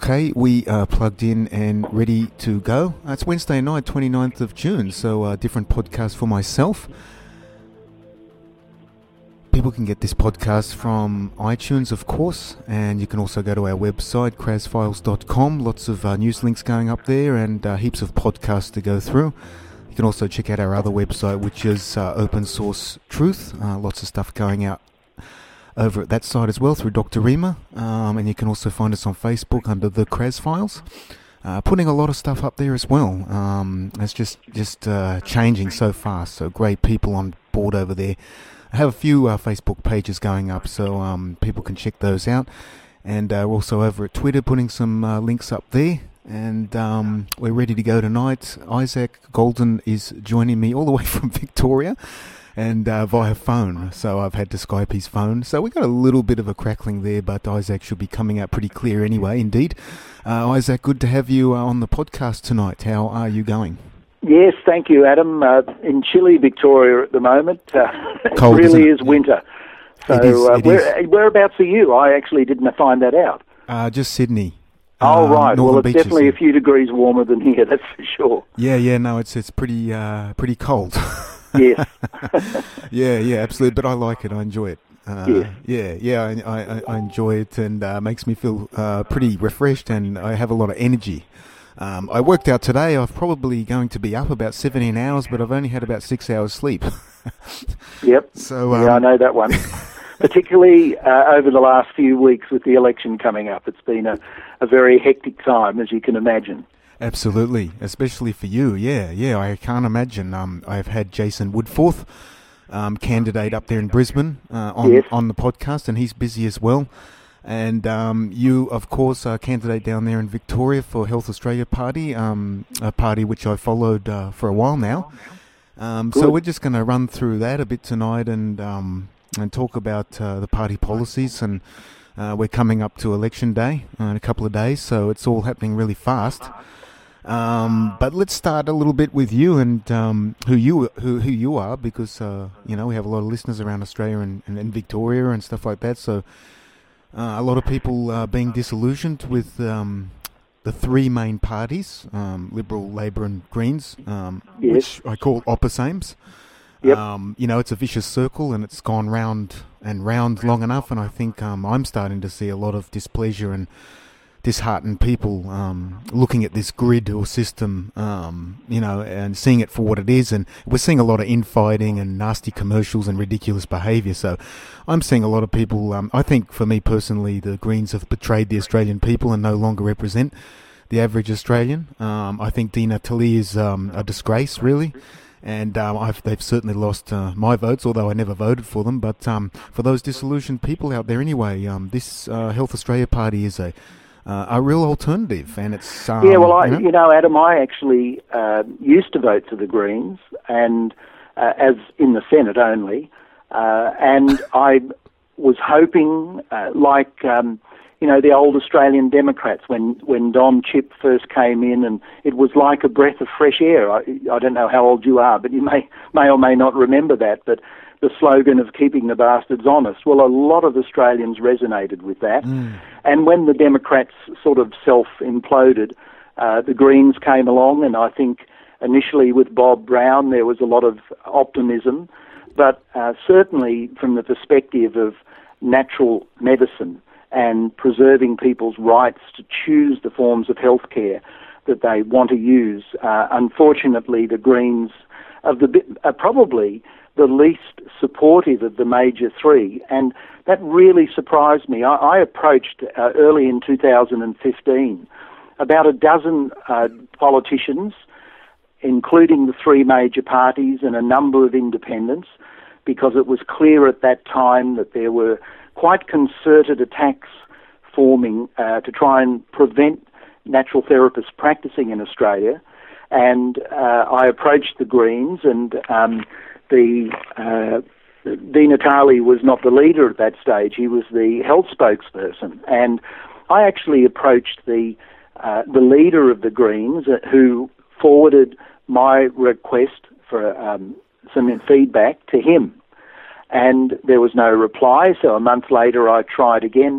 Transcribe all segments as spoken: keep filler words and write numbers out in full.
Okay, we are plugged in and ready to go. Uh, it's Wednesday night, twenty-ninth of June, so a uh, different podcast for myself. People can get this podcast from iTunes, of course, and you can also go to our website, kraz files dot com. Lots of uh, news links going up there and uh, heaps of podcasts to go through. You can also check out our other website, which is uh, Open Source Truth. Uh, lots of stuff going out over at that site as well through Doctor Rima, um, and you can also find us on Facebook under the Kraz Files. Uh, putting a lot of stuff up there as well. Um, it's just just uh, changing so fast. So great people on board over there. I have a few uh, Facebook pages going up, so um, people can check those out. And uh, we're also over at Twitter, putting some uh, links up there. And um, we're ready to go tonight. Isaac Golden is joining me all the way from Victoria. And uh, via phone, so I've had to Skype his phone. So we got a little bit of a crackling there, but Isaac should be coming out pretty clear anyway, indeed. Uh, Isaac, good to have you uh, on the podcast tonight. How are you going? Yes, thank you, Adam. Uh, in chilly Victoria at the moment. Uh, Cold, it really isn't it? is winter. So it is, uh, it where, is. whereabouts are you? I actually didn't find that out. Uh, just Sydney. Oh, um, right. Well, it's beaches, definitely yeah. a few degrees warmer than here, that's for sure. Yeah, yeah, no, it's it's pretty uh, pretty cold. Yes. yeah, yeah, absolutely. But I like it. I enjoy it. Uh, yeah, yeah, yeah. I, I, I enjoy it, and uh, makes me feel uh, pretty refreshed, and I have a lot of energy. Um, I worked out today. I'm probably going to be up about seventeen hours, but I've only had about six hours sleep. Yep. So um, yeah, I know that one. Particularly uh, over the last few weeks with the election coming up, it's been a, a very hectic time, as you can imagine. Absolutely, especially for you. Yeah, yeah. I can't imagine. Um, I've had Jason Woodforth, um, candidate up there in Brisbane, uh, on yes. on the podcast, and he's busy as well. And um, you, of course, are a candidate down there in Victoria for Health Australia Party, um, a party which I followed uh, for a while now. Um, so we're just going to run through that a bit tonight and um, and talk about uh, the party policies. And uh, we're coming up to election day uh, in a couple of days, so it's all happening really fast. Um, but let's start a little bit with you and um, who you who who you are, because uh, you know we have a lot of listeners around Australia and, and, and Victoria and stuff like that. So uh, a lot of people are being disillusioned with um, the three main parties: um, Liberal, Labor, and Greens, um, yes. which I call opposames. Yep. Um, you know, it's a vicious circle, and it's gone round and round long enough. And I think um, I'm starting to see a lot of displeasure and disheartened people um, looking at this grid or system, um, you know, and seeing it for what it is. And we're seeing a lot of infighting and nasty commercials and ridiculous behaviour. So I'm seeing a lot of people, um, I think for me personally, the Greens have betrayed the Australian people and no longer represent the average Australian. Um, I think Dina Talley is um, a disgrace, really. And um, I've, they've certainly lost uh, my votes, although I never voted for them. But um, for those disillusioned people out there anyway, um, this uh, Health Australia Party is a Uh, a real alternative, and it's um, yeah. Well, I, you know? you know, Adam, I actually uh, used to vote for the Greens, and uh, as in the Senate only, uh, and I was hoping, uh, like um, you know, the old Australian Democrats when when Don Chipp first came in, and it was like a breath of fresh air. I, I don't know how old you are, but you may may or may not remember that, but the slogan of keeping the bastards honest. Well, a lot of Australians resonated with that. Mm. And when the Democrats sort of self-imploded, uh, the Greens came along, and I think initially with Bob Brown there was a lot of optimism, but uh, certainly from the perspective of natural medicine and preserving people's rights to choose the forms of healthcare that they want to use, uh, unfortunately the Greens of the are probably the least supportive of the major three, and that really surprised me. I, I approached uh, early in two thousand fifteen about a dozen uh, politicians, including the three major parties and a number of independents, because it was clear at that time that there were quite concerted attacks forming uh, to try and prevent natural therapists practicing in Australia. And uh, I approached the Greens, and um, the uh, Dina Talley was not the leader at that stage. He was the health spokesperson, and I actually approached the uh, the leader of the Greens, uh, who forwarded my request for um, some feedback to him, and there was no reply. So a month later, I tried again.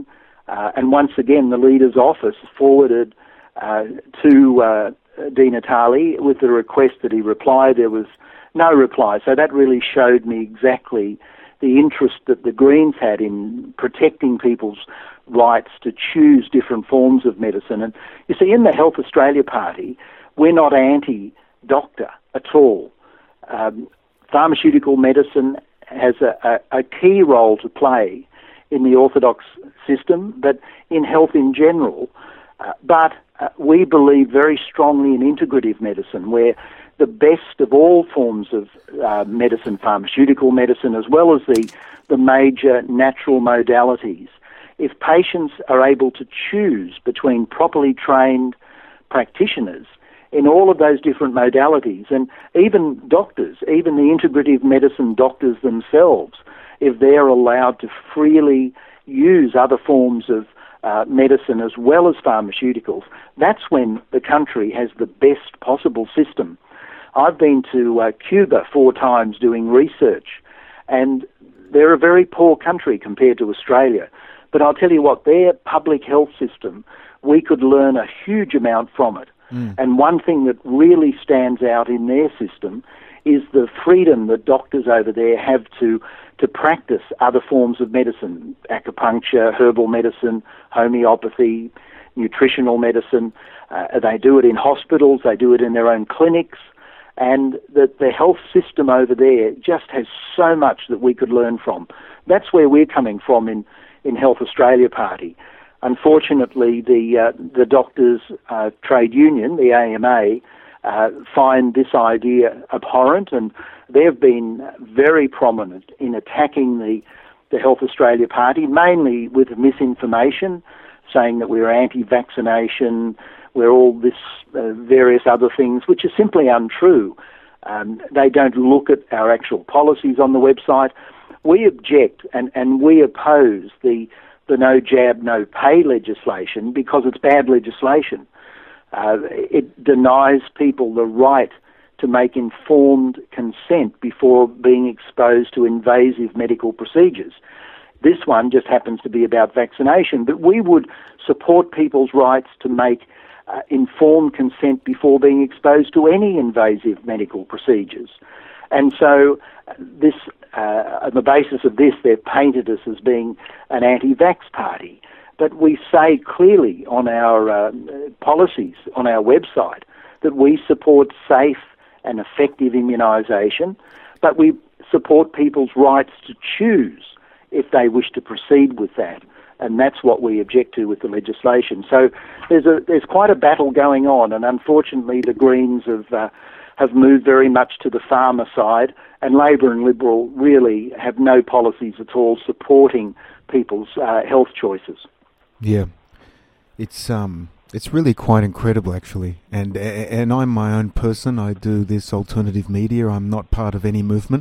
Uh, and once again, the leader's office forwarded uh, to uh, Di Natale with the request that he reply. There was no reply. So that really showed me exactly the interest that the Greens had in protecting people's rights to choose different forms of medicine. And you see, in the Health Australia Party, we're not anti-doctor at all. Um, pharmaceutical medicine has a, a, a key role to play in the orthodox system, but in health in general. Uh, but uh, we believe very strongly in integrative medicine, where the best of all forms of uh, medicine, pharmaceutical medicine, as well as the, the major natural modalities, if patients are able to choose between properly trained practitioners in all of those different modalities, and even doctors, even the integrative medicine doctors themselves, if they're allowed to freely use other forms of uh, medicine as well as pharmaceuticals, that's when the country has the best possible system. I've been to uh, Cuba four times doing research, and they're a very poor country compared to Australia. But I'll tell you what, their public health system, we could learn a huge amount from it. Mm. And one thing that really stands out in their system is the freedom that doctors over there have to, to practice other forms of medicine, acupuncture, herbal medicine, homeopathy, nutritional medicine. Uh, they do it in hospitals, they do it in their own clinics, and the, the health system over there just has so much that we could learn from. That's where we're coming from in, in Health Australia Party. Unfortunately, the uh, the doctors' uh, trade union, the A M A, uh, find this idea abhorrent, and they've been very prominent in attacking the, the Health Australia Party, mainly with misinformation, saying that we're anti-vaccination, we're all this uh, various other things, which are simply untrue. Um, they don't look at our actual policies on the website. We object and, and we oppose the the no jab, no pay legislation because it's bad legislation. Uh, it denies people the right to make informed consent before being exposed to invasive medical procedures. This one just happens to be about vaccination, but we would support people's rights to make uh, informed consent before being exposed to any invasive medical procedures. And so this, uh, on the basis of this, they've painted us as being an anti-vax party. But we say clearly on our uh, policies, on our website, that we support safe and effective immunisation, but we support people's rights to choose if they wish to proceed with that. And that's what we object to with the legislation. So there's a there's quite a battle going on, and unfortunately the Greens have uh, have moved very much to the farmer side, and Labor and Liberal really have no policies at all supporting people's uh, health choices. Yeah, it's um it's really quite incredible actually, and and I'm my own person. I do this alternative media. I'm not part of any movement.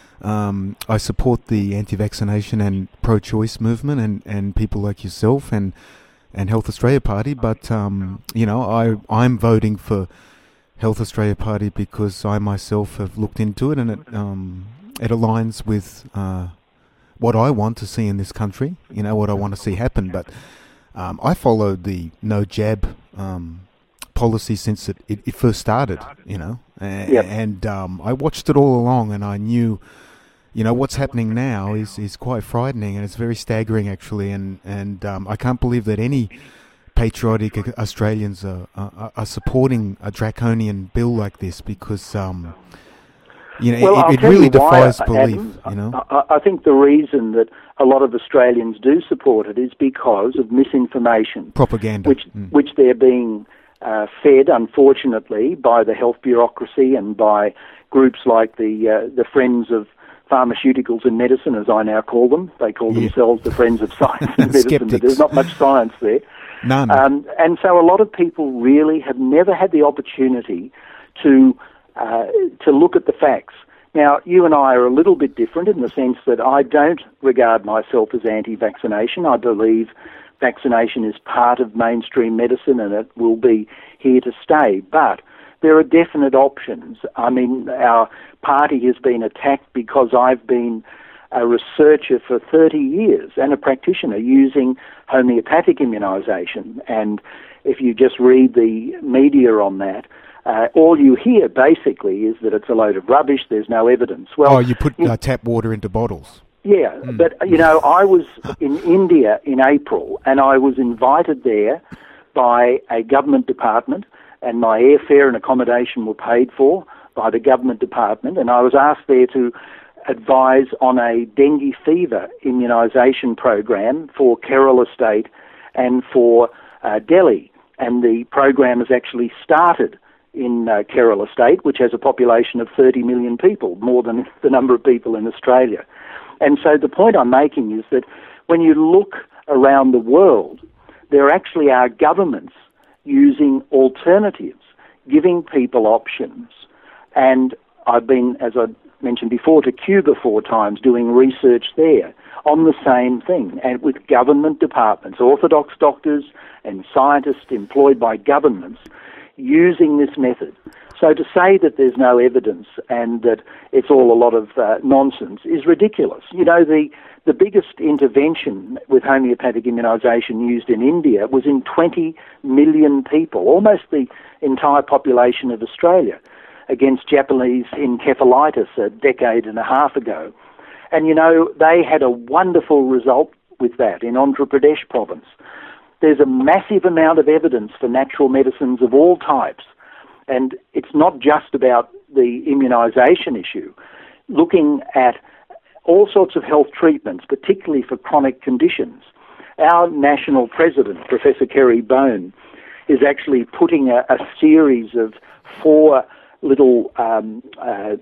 Um, I support the anti-vaccination and pro-choice movement, and, and people like yourself and and Health Australia Party. But um, you know, I I'm voting for Health Australia Party because I myself have looked into it, and it um, it aligns with uh, what I want to see in this country. You know, what I want to see happen. But um, I followed the no jab um, policy since it, it, it first started. You know, and, yep. and um, I watched it all along, and I knew. You know, what's happening now is, is quite frightening, and it's very staggering, actually. And, and um, I can't believe that any patriotic Australians are, are, are supporting a draconian bill like this because, um, you know, well, it, it really defies why, belief, Adam, you know. I, I think the reason that a lot of Australians do support it is because of misinformation. Propaganda. Which, mm. which they're being uh, fed, unfortunately, by the health bureaucracy and by groups like the uh, the Friends of Pharmaceuticals and Medicine, as I now call them. They call yeah. themselves the Friends of Science and Medicine, but there's not much science there. None. Um, and so a lot of people really have never had the opportunity to uh, to look at the facts. Now, you and I are a little bit different in the sense that I don't regard myself as anti-vaccination. I believe vaccination is part of mainstream medicine and it will be here to stay. But there are definite options. I mean, our party has been attacked because I've been a researcher for thirty years and a practitioner using homeopathic immunisation. And if you just read the media on that, uh, all you hear basically is that it's a load of rubbish, there's no evidence. Well, oh, you put uh, tap water into bottles. Yeah, mm. but, you know, I was in India in April, and I was invited there by a government department, and my airfare and accommodation were paid for by the government department, and I was asked there to advise on a dengue fever immunisation program for Kerala State and for uh, Delhi. And the program has actually started in uh, Kerala State, which has a population of thirty million people, more than the number of people in Australia. And so the point I'm making is that when you look around the world, there actually are governments using alternatives, giving people options. And I've been, as I mentioned before, to Cuba four times doing research there on the same thing, and with government departments, orthodox doctors and scientists employed by governments using this method. So to say that there's no evidence and that it's all a lot of uh, nonsense is ridiculous. You know, the, the biggest intervention with homeopathic immunisation used in India was in twenty million people, almost the entire population of Australia, against Japanese encephalitis a decade and a half ago. And, you know, they had a wonderful result with that in Andhra Pradesh province. There's a massive amount of evidence for natural medicines of all types. And it's not just about the immunisation issue. Looking at all sorts of health treatments, particularly for chronic conditions. Our national president, Professor Kerry Bone, is actually putting a, a series of four little um, uh,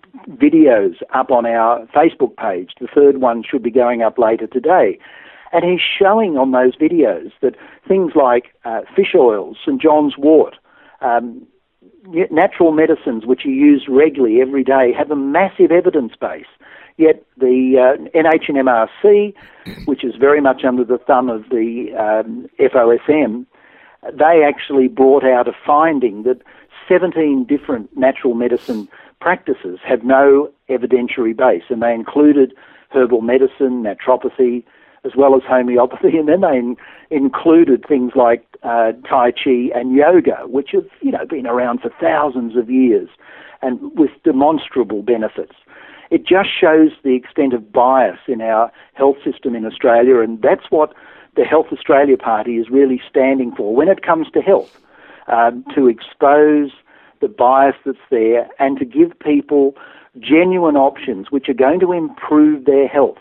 videos up on our Facebook page. The third one should be going up later today. And he's showing on those videos that things like uh, fish oils, Saint John's wort, um, natural medicines which are used regularly every day have a massive evidence base. Yet the uh, N H M R C, which is very much under the thumb of the um, F O S M, they actually brought out a finding that seventeen different natural medicine practices have no evidentiary base, and they included herbal medicine, naturopathy, as well as homeopathy, and then they in, included things like uh, Tai Chi and yoga, which have, you know, been around for thousands of years and with demonstrable benefits. It just shows the extent of bias in our health system in Australia, and that's what the Health Australia Party is really standing for when it comes to health, um, to expose the bias that's there and to give people genuine options which are going to improve their health.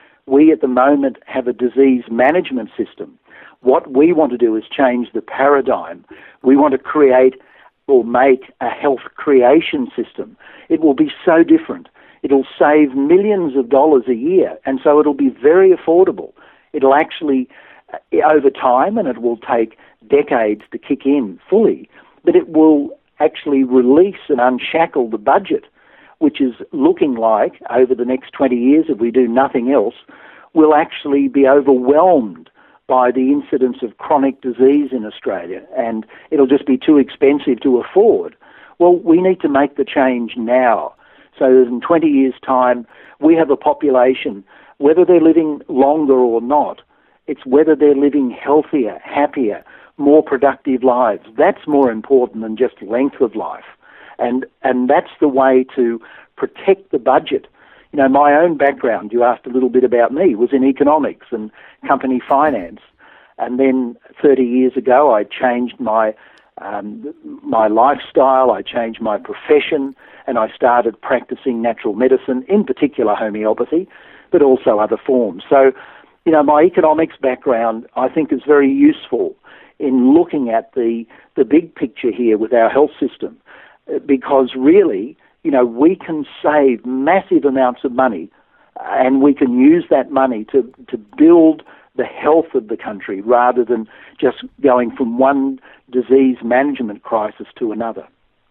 We at the moment have a disease management system. What we want to do is change the paradigm. We want to create or make a health creation system. It will be so different. It'll save millions of dollars a year, and so it'll be very affordable. It'll actually, over time, and it will take decades to kick in fully, but it will actually release and unshackle the budget, which is looking like, over the next twenty years, if we do nothing else, will actually be overwhelmed by the incidence of chronic disease in Australia, and it'll just be too expensive to afford. Well, we need to make the change now, so that in twenty years' time, we have a population, whether they're living longer or not, it's whether they're living healthier, happier, more productive lives. That's more important than just length of life. And and that's the way to protect the budget. You know, my own background, you asked a little bit about me, was in economics and company finance. And then thirty years ago, I changed my um, my lifestyle, I changed my profession, and I started practicing natural medicine, in particular homeopathy, but also other forms. So, you know, my economics background, I think, is very useful in looking at the the big picture here with our health system. Because really, you know, we can save massive amounts of money, and we can use that money to, to build the health of the country rather than just going from one disease management crisis to another.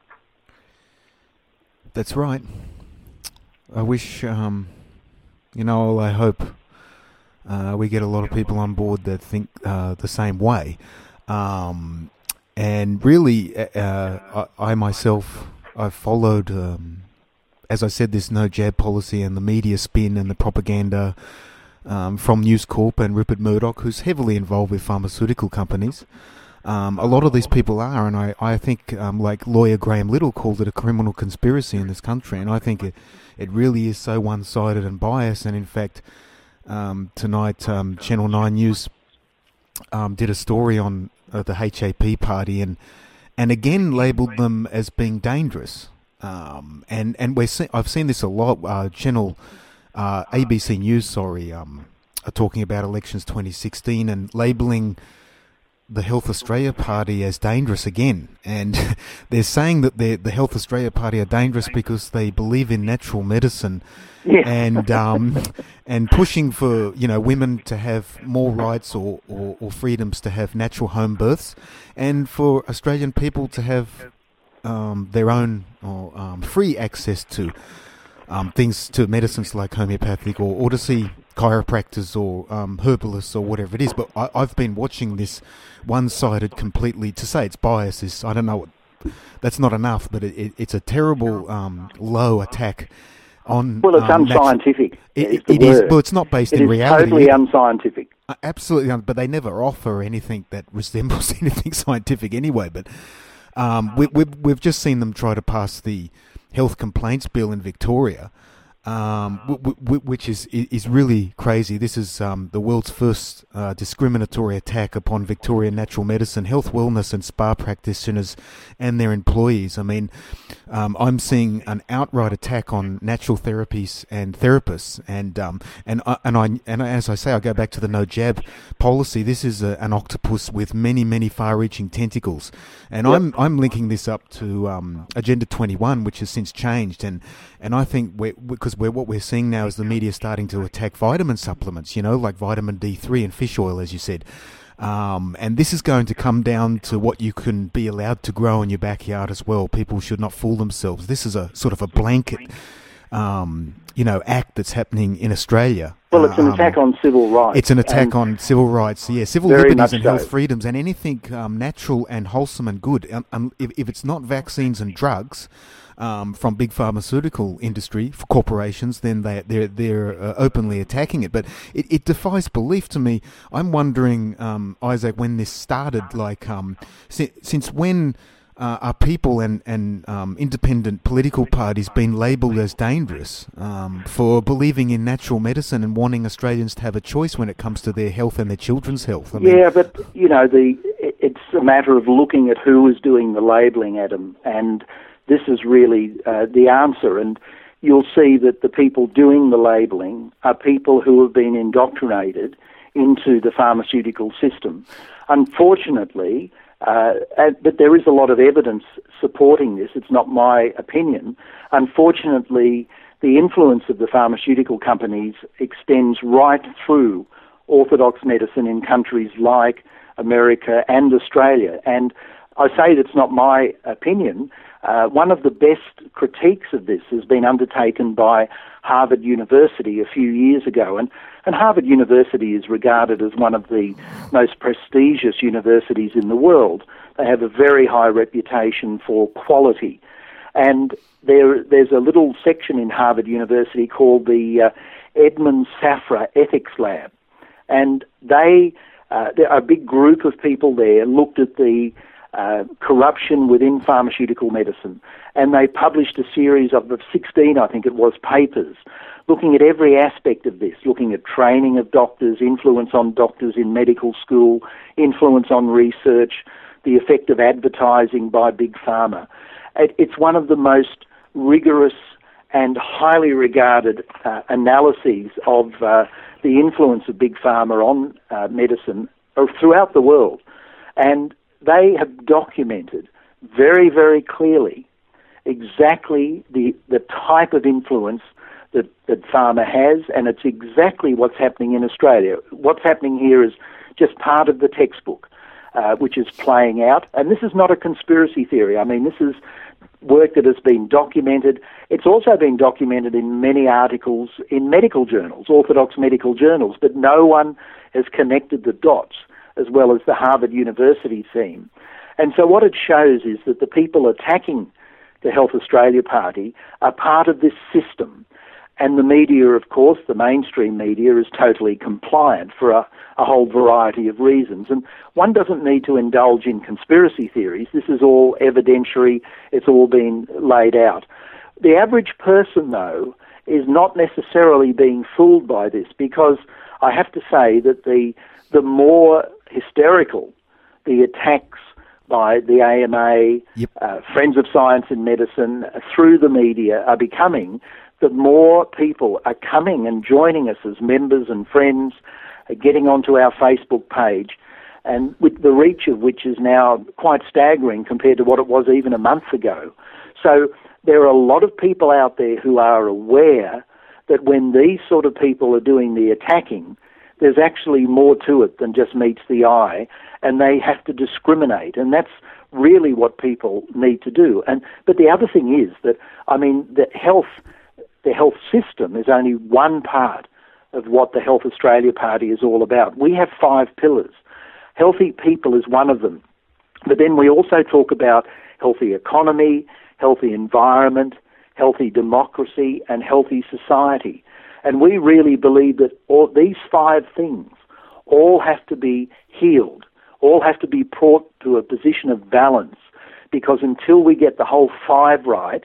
That's right. I wish, um, you know, I hope uh, we get a lot of people on board that think uh, the same way. Um, and really, uh, I, I myself, I've followed um, as I said, this no jab policy and the media spin and the propaganda um, from News Corp and Rupert Murdoch, who's heavily involved with pharmaceutical companies. Um, a lot of these people are, and I, I think, um, like lawyer Graham Little called it a criminal conspiracy in this country, and I think it, it really is so one-sided and biased. And in fact, um, tonight um, Channel nine News um, did a story on uh, the H A P party, and and again labelled them as being dangerous. Um, and and we're see- I've seen this a lot. Uh, Channel uh, A B C News, sorry, um, are talking about elections twenty sixteen and labelling the Health Australia Party as dangerous again, and they're saying that the the Health Australia Party are dangerous because they believe in natural medicine, yeah. and um, and pushing for, you know, women to have more rights or, or, or freedoms to have natural home births, and for Australian people to have um, their own or um, free access to um, things, to medicines like homeopathic, or, or to see chiropractors or um, herbalists or whatever it is. But I, I've been watching this one-sided completely. To say it's bias is, I don't know, what, that's not enough, but it, it, it's a terrible um, low attack on... Well, it's um, unscientific. Natu- it is it is, well, it's not based it in is reality. Totally unscientific. Uh, absolutely, un- but they never offer anything that resembles anything scientific anyway. But um, we, we've, we've just seen them try to pass the health complaints bill in Victoria, Um, w- w- which is is really crazy. This is um, the world's first uh, discriminatory attack upon Victorian natural medicine, health, wellness and spa practitioners and their employees. I mean, um, I'm seeing an outright attack on natural therapies and therapists. And um, and I, and I and as I say, I go back to the no jab policy. This is a, an octopus with many many far-reaching tentacles, and yep. I'm I'm linking this up to um, Agenda twenty-one, which has since changed, and and I think we're, because we're, what we're seeing now is the media starting to attack vitamin supplements, you know, like vitamin D three and fish oil, as you said. Um, and this is going to come down to what you can be allowed to grow in your backyard as well. People should not fool themselves. This is a sort of a blanket, um, you know, act that's happening in Australia. Well, it's an um, attack on civil rights. It's an attack on civil rights, yeah, civil liberties and so. health freedoms and anything um, natural and wholesome and good. Um, um, if, if it's not vaccines and drugs, Um, from big pharmaceutical industry, for corporations, then they, they're, they're uh, openly attacking it. But it, it defies belief to me. I'm wondering, um, Isaac, when this started, like, um, si- since when uh, are people and, and um, independent political parties being labelled as dangerous um, for believing in natural medicine and wanting Australians to have a choice when it comes to their health and their children's health? I mean, yeah, but, you know, the it's a matter of looking at who is doing the labelling, Adam, and this is really uh, the answer, and you'll see that the people doing the labelling are people who have been indoctrinated into the pharmaceutical system. Unfortunately, uh, but there is a lot of evidence supporting this. It's not my opinion. Unfortunately, the influence of the pharmaceutical companies extends right through orthodox medicine in countries like America and Australia. And I say that's not my opinion. Uh, one of the best critiques of this has been undertaken by Harvard University a few years ago, and, and Harvard University is regarded as one of the most prestigious universities in the world. They have a very high reputation for quality, and there, there's a little section in Harvard University called the uh, Edmund Safra Ethics Lab, and they, uh, there are a big group of people there looked at the Uh, corruption within pharmaceutical medicine, and they published a series of sixteen, I think it was, papers looking at every aspect of this, looking at training of doctors, influence on doctors in medical school, influence on research, the effect of advertising by Big Pharma. It, it's one of the most rigorous and highly regarded uh, analyses of uh, the influence of Big Pharma on uh, medicine throughout the world. And they have documented very, very clearly exactly the the type of influence that, that pharma has, and it's exactly what's happening in Australia. What's happening here is just part of the textbook, uh, which is playing out. And this is not a conspiracy theory. I mean, this is work that has been documented. It's also been documented in many articles in medical journals, orthodox medical journals, but no one has connected the dots as well as the Harvard University theme. And so what it shows is that the people attacking the Health Australia Party, are part of this system. And the media, of course, the mainstream media, is totally compliant for a, a whole variety of reasons. And one doesn't need to indulge in conspiracy theories. This is all evidentiary. It's all been laid out. The average person, though, is not necessarily being fooled by this, because I have to say that the the more hysterical the attacks by the A M A, yep. uh, Friends of Science in Medicine, uh, through the media are becoming, the more people are coming and joining us as members and friends, uh, getting onto our Facebook page, and with the reach of which is now quite staggering compared to what it was even a month ago. So there are a lot of people out there who are aware that when these sort of people are doing the attacking, there's actually more to it than just meets the eye, and they have to discriminate, and that's really what people need to do. And but the other thing is that, I mean, the health, the health system is only one part of what the Health Australia Party is all about. We have five pillars. Healthy people is one of them, but then we also talk about healthy economy, healthy environment, healthy democracy, and healthy society. And we really believe that all these five things all have to be healed, all have to be brought to a position of balance, because until we get the whole five right,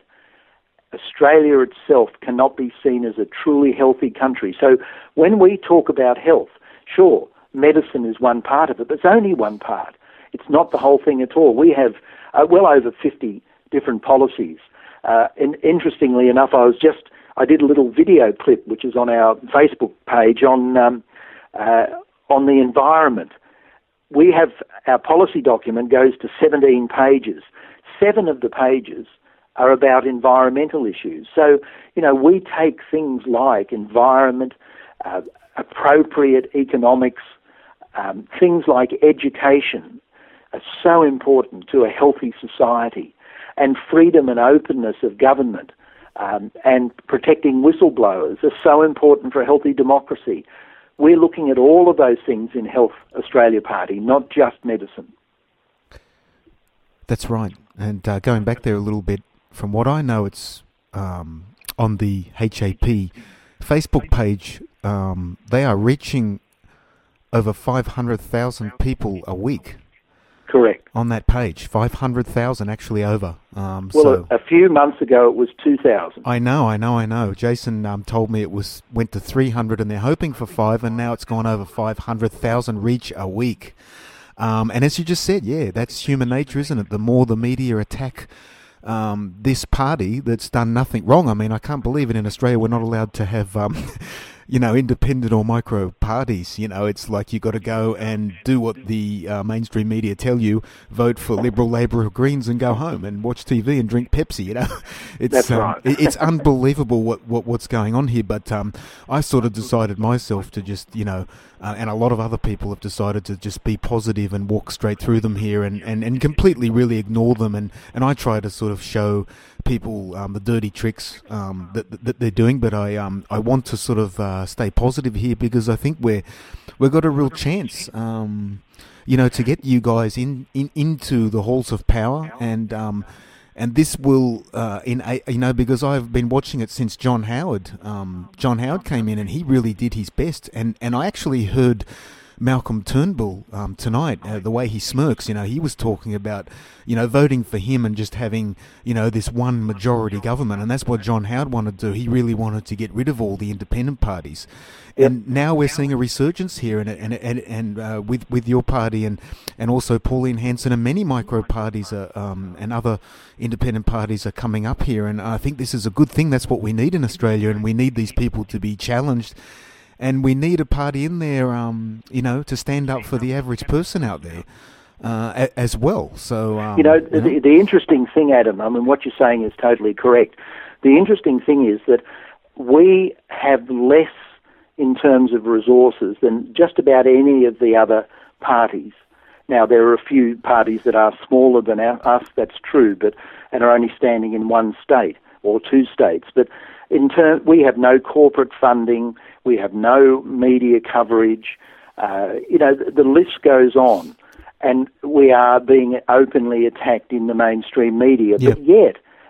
Australia itself cannot be seen as a truly healthy country. So when we talk about health, sure, medicine is one part of it, but it's only one part. It's not the whole thing at all. We have uh, well over fifty different policies. Uh, and interestingly enough, I was just I did a little video clip, which is on our Facebook page, on um, uh, on the environment. We have, our policy document goes to seventeen pages. Seven of the pages are about environmental issues. So, you know, we take things like environment, uh, appropriate economics, um, things like education are so important to a healthy society, and freedom and openness of government. Um, and protecting whistleblowers are so important for a healthy democracy. We're looking at all of those things in Health Australia Party, not just medicine. That's right. And uh, going back there a little bit, from what I know, it's um, on the H A P Facebook page, um, they are reaching over five hundred thousand people a week. Correct. On that page, five hundred thousand actually over. Um, well, so a, a few months ago it was two thousand. I know, I know, I know. Jason um, told me it was went to three hundred and they're hoping for five, and now it's gone over five hundred thousand reach a week. Um, and as you just said, yeah, that's human nature, isn't it? The more the media attack um, this party that's done nothing wrong. I mean, I can't believe it. In Australia, we're not allowed to have... Um, you know, independent or micro parties. You know, it's like you got to go and do what the uh, mainstream media tell you, vote for Liberal, Labor or Greens and go home and watch T V and drink Pepsi, you know. It's, That's um, right. It's unbelievable what, what, what's going on here. But um, I sort of decided myself to just, you know, uh, and a lot of other people have decided to just be positive and walk straight through them here and, and, and completely really ignore them. And, and I try to sort of show people um, the dirty tricks um, that, that they're doing, but I um, I want to sort of uh, stay positive here, because I think we're we've got a real chance, um, you know, to get you guys in, in into the halls of power, and um, and this will uh, in a, you know, because I've been watching it since John Howard um, John Howard came in, and he really did his best, and and I actually heard Malcolm Turnbull um, tonight, uh, the way he smirks, you know, he was talking about, you know, voting for him and just having, you know, this one majority government, and that's what John Howard wanted to do. He really wanted to get rid of all the independent parties, and now we're seeing a resurgence here, and and and, and uh, with with your party and and also Pauline Hanson and many micro parties are, um, and other independent parties are coming up here, and I think this is a good thing. That's what we need in Australia, and we need these people to be challenged. And we need a party in there, um, you know, to stand up for the average person out there uh, as well. So, um, you know, you know? The, the interesting thing, Adam, I mean, what you're saying is totally correct. The interesting thing is that we have less in terms of resources than just about any of the other parties. Now, there are a few parties that are smaller than our, us, that's true, but and are only standing in one state or two states. But in turn, we have no corporate funding. We have no media coverage. Uh, you know, the, the list goes on, and we are being openly attacked in the mainstream media. Yep. But yet,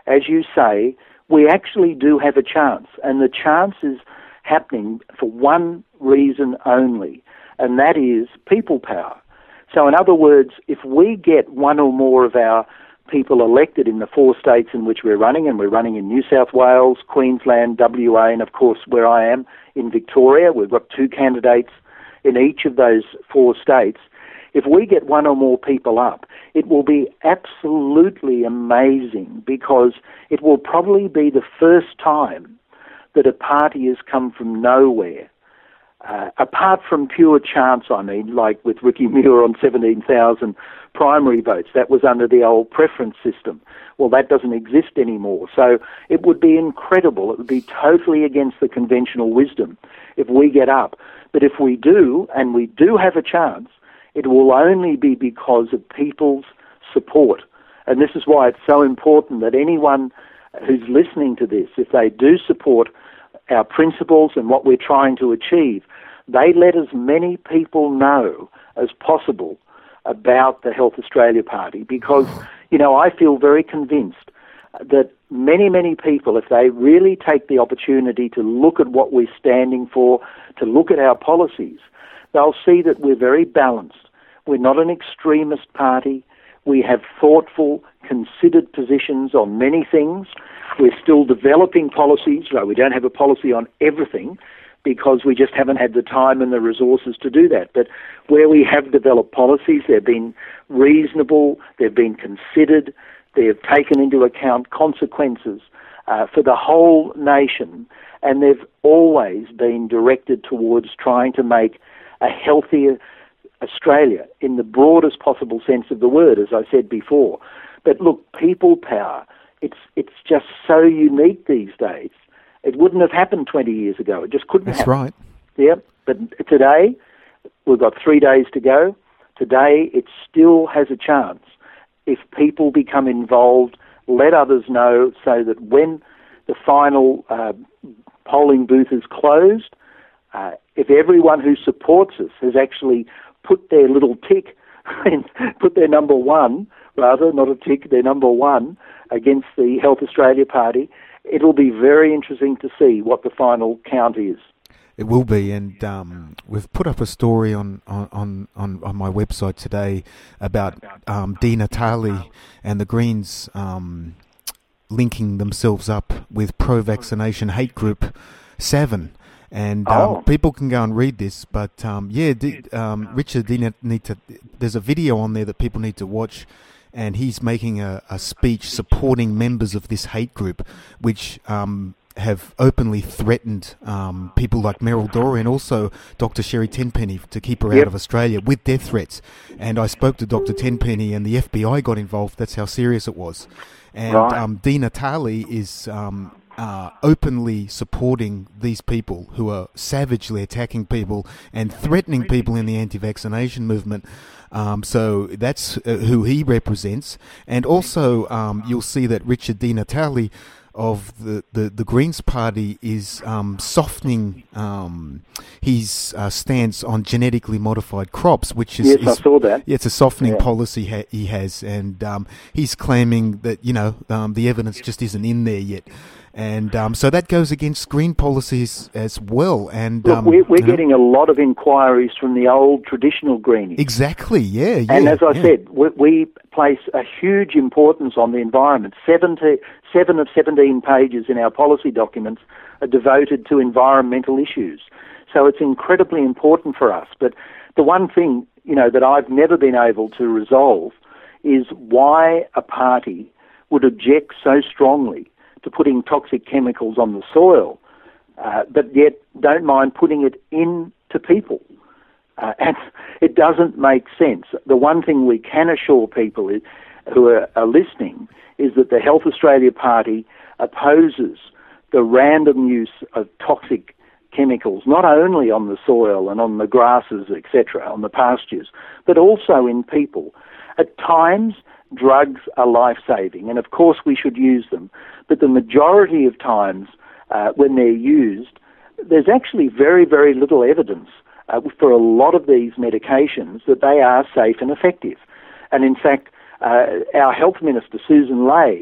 as you say, we actually do have a chance. And the chance is happening for one reason only, and that is people power. So in other words, if we get one or more of our people elected in the four states in which we're running, and we're running in New South Wales, Queensland, W A, and of course where I am in Victoria, we've got two candidates in each of those four states. If we get one or more people up, it will be absolutely amazing, because it will probably be the first time that a party has come from nowhere. Uh, apart from pure chance, I mean, like with Ricky Muir on seventeen thousand primary votes. That was under the old preference system. Well, that doesn't exist anymore. So it would be incredible. It would be totally against the conventional wisdom if we get up. But if we do, and we do have a chance, it will only be because of people's support. And this is why it's so important that anyone who's listening to this, if they do support our principles and what we're trying to achieve, they let as many people know as possible about the Health Australia Party, because, you know, I feel very convinced that many, many people, if they really take the opportunity to look at what we're standing for, to look at our policies, they'll see that we're very balanced. We're not an extremist party. We have thoughtful, considered positions on many things. We're still developing policies. Right? We don't have a policy on everything, because we just haven't had the time and the resources to do that. But where we have developed policies, they've been reasonable, they've been considered, they've taken into account consequences uh, for the whole nation, and they've always been directed towards trying to make a healthier Australia in the broadest possible sense of the word, as I said before. But look, people power, it's it's just so unique these days. It wouldn't have happened twenty years ago. It just couldn't That's happen. right. Yeah, but today, we've got three days to go. Today, it still has a chance. If people become involved, let others know, so that when the final uh, polling booth is closed, uh, if everyone who supports us has actually put their little tick, and put their number one, rather, not a tick, their number one against the Health Australia Party, it'll be very interesting to see what the final count is. It will be, and um, we've put up a story on, on, on, on my website today about um, Di Natale and the Greens um, linking themselves up with pro-vaccination hate group Savin. And um, oh. people can go and read this, but um, yeah, D, um, Richard Di Natale, there's a video on there that people need to watch, and he's making a, a speech supporting members of this hate group, which um, have openly threatened um, people like Meryl Dorey and also Doctor Sherry Tenpenny to keep her yep. out of Australia with death threats. And I spoke to Doctor Tenpenny, and the F B I got involved. That's how serious it was. And right. um, Di Natale is um, uh, openly supporting these people who are savagely attacking people and threatening people in the anti-vaccination movement. Um, so that's uh, who he represents. And also um, you'll see that Richard Di Natale of the, the, the Greens Party is um, softening um, his uh, stance on genetically modified crops, which is... Yes, is, I saw that. Yeah, it's a softening yeah. policy ha- he has, and um, he's claiming that, you know, um, the evidence just isn't in there yet. And um, so that goes against green policies as well. And Look, um, we're, we're you know, getting a lot of inquiries from the old traditional greenies. Exactly, yeah, yeah. And as I yeah. said, we, we place a huge importance on the environment. Seven, to, seven of seventeen pages in our policy documents are devoted to environmental issues. So it's incredibly important for us. But the one thing, you know, that I've never been able to resolve is why a party would object so strongly to putting toxic chemicals on the soil, uh, but yet don't mind putting it into people. Uh, and it doesn't make sense. The one thing we can assure people is, who are, are listening is that the Health Australia Party opposes the random use of toxic chemicals, not only on the soil and on the grasses, et cetera, on the pastures, but also in people. At times, drugs are life-saving, and of course we should use them, but the majority of times uh, when they're used, there's actually very, very little evidence uh, for a lot of these medications that they are safe and effective. And in fact, uh, our Health Minister, Susan Ley,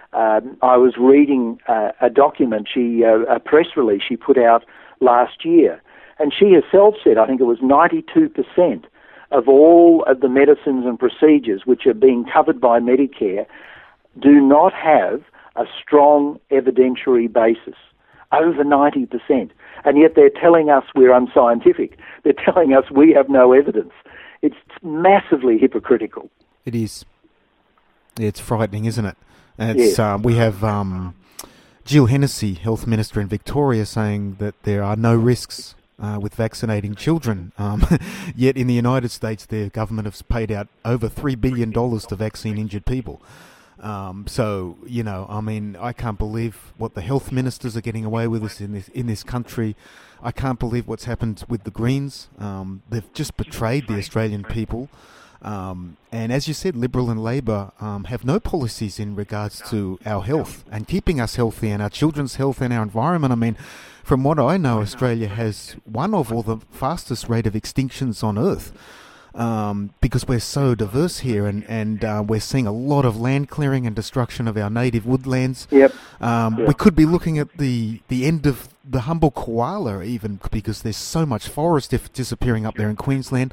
Um, I was reading uh, a document, she uh, a press release she put out last year, and she herself said, I think it was ninety-two percent of all of the medicines and procedures which are being covered by Medicare do not have a strong evidentiary basis. Over ninety percent. And yet they're telling us we're unscientific. They're telling us we have no evidence. It's massively hypocritical. It is. It's frightening, isn't it? And it's, yes. um, we have um, Jill Hennessy, Health Minister in Victoria, saying that there are no risks uh, with vaccinating children. Um, yet in the United States, their government has paid out over three billion dollars to vaccine-injured people. Um, so, you know, I mean, I can't believe what the health ministers are getting away with us in this in this country. I can't believe what's happened with the Greens. Um, they've just betrayed the Australian people. Um, and as you said, Liberal and Labor um, have no policies in regards to our health and keeping us healthy and our children's health and our environment. I mean, from what I know, Australia has one of or the fastest rate of extinctions on Earth. Um, because we're so diverse here, and, and uh, we're seeing a lot of land clearing and destruction of our native woodlands. Yep. Um, yep. We could be looking at the, the end of the humble koala, even, because there's so much forest dif- disappearing up there in Queensland.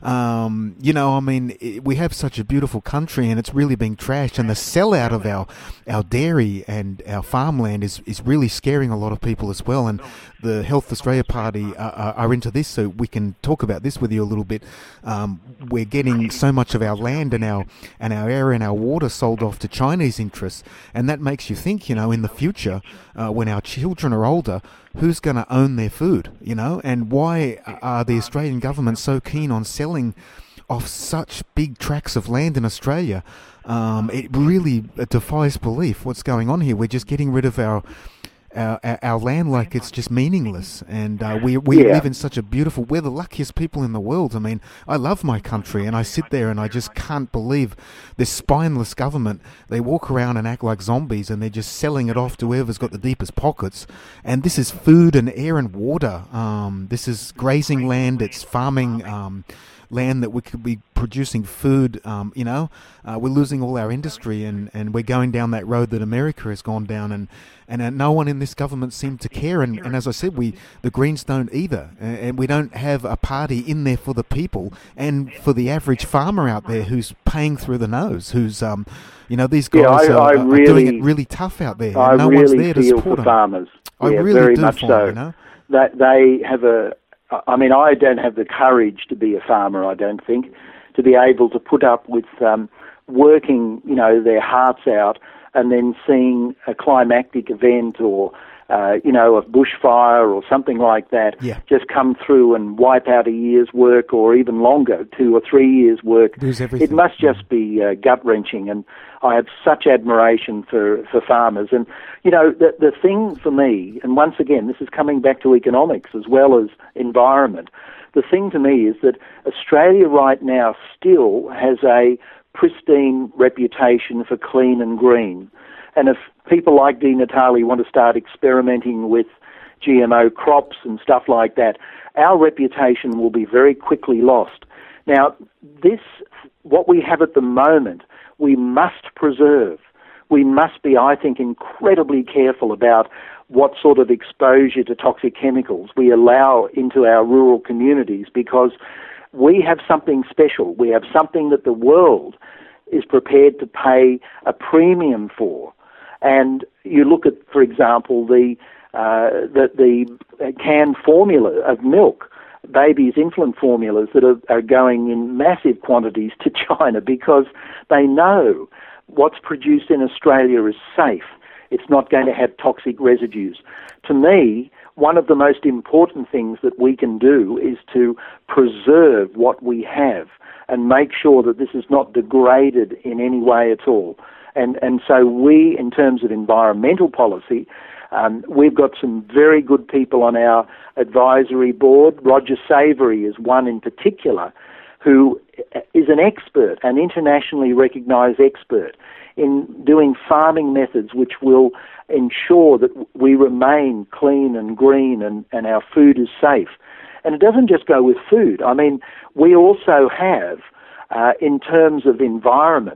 Um, you know, I mean, it, we have such a beautiful country, and it's really being trashed. And the sellout of our our dairy and our farmland is, is really scaring a lot of people as well. And the Health Australia Party are, are into this, so we can talk about this with you a little bit. Um, we're getting so much of our land and our and our air and our water sold off to Chinese interests, and that makes you think, you know, in the future, uh, when our children are older, who's going to own their food, you know? And why are the Australian government so keen on selling off such big tracts of land in Australia? Um, it really defies belief what's going on here. We're just getting rid of our our, our land like it's just meaningless. And uh, we we yeah. live in such a beautiful... We're the luckiest people in the world. I mean, I love my country, and I sit there and I just can't believe this spineless government. They walk around and act like zombies, and they're just selling it off to whoever's got the deepest pockets. And this is food and air and water. Um, this is grazing land. It's farming um, land that we could be producing food. Um, you know, uh, we're losing all our industry, and, and we're going down that road that America has gone down, and and uh, no one in this government seemed to care. And, and as I said, we the Greens don't either, uh, and we don't have a party in there for the people and for the average farmer out there who's paying through the nose, who's um, you know, these guys yeah, I, are, I are really, doing it really tough out there. I and no really one's there to feel support for them. farmers. I yeah, really very do much for so. them, you know? That they have a. I mean, I don't have the courage to be a farmer, I don't think, to be able to put up with um, working, you know, their hearts out and then seeing a climactic event or, uh, you know, a bushfire or something like that yeah. just come through and wipe out a year's work or even longer, two or three years' work. Lose everything. It must just be uh, gut-wrenching, and I have such admiration for, for farmers. And, you know, the, the thing for me, and once again, this is coming back to economics as well as environment, the thing to me is that Australia right now still has a pristine reputation for clean and green. And if people like Di Natale want to start experimenting with G M O crops and stuff like that, our reputation will be very quickly lost. Now, this, what we have at the moment, we must preserve. We must be, I think, incredibly careful about what sort of exposure to toxic chemicals we allow into our rural communities, because we have something special. We have something that the world is prepared to pay a premium for. And you look at, for example, the uh, the, the canned formula of milk, babies' infant formulas that are, are going in massive quantities to China because they know what's produced in Australia is safe. It's not going to have toxic residues. To me, one of the most important things that we can do is to preserve what we have and make sure that this is not degraded in any way at all. And and so we, in terms of environmental policy, um, we've got some very good people on our advisory board. Roger Savory is one in particular who is an expert, an internationally recognised expert in doing farming methods which will ensure that we remain clean and green and, and our food is safe. And it doesn't just go with food. I mean, we also have, uh, in terms of environment,